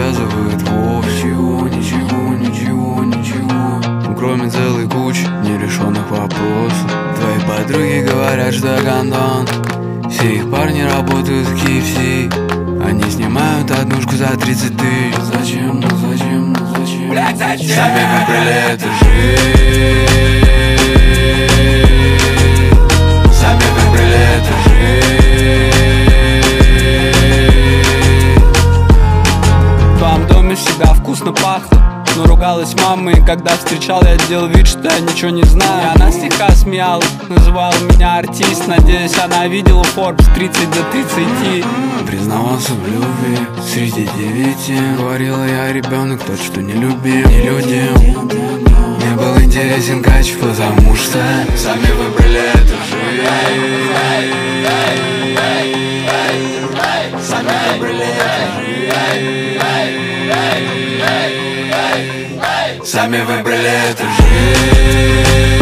связывает вовсе ничего, кроме целой кучи нерешенных вопросов. Твои подруги говорят, что я гондон, все их парни работают в KFC, они снимают однушку за 30 тысяч. Зачем? Блядь, зачем? Сами выбрали эту жизнь, сами выбрали эту жизнь. В твоем доме всегда вкусно пахло, но ругалась мама, и когда встречал, я делал вид, что я ничего не знаю. И она слегка смеялась, называла меня артист. Надеюсь, она видела Forbes 30 до 30. Признавался в любви среди 9. Говорила я ребенок, тот, что не любил, не людям. Не был интересен качество, потому что сами выбрали эту жизнь. Сами выбрали эту жизнь. Сами выбрали эту жизнь.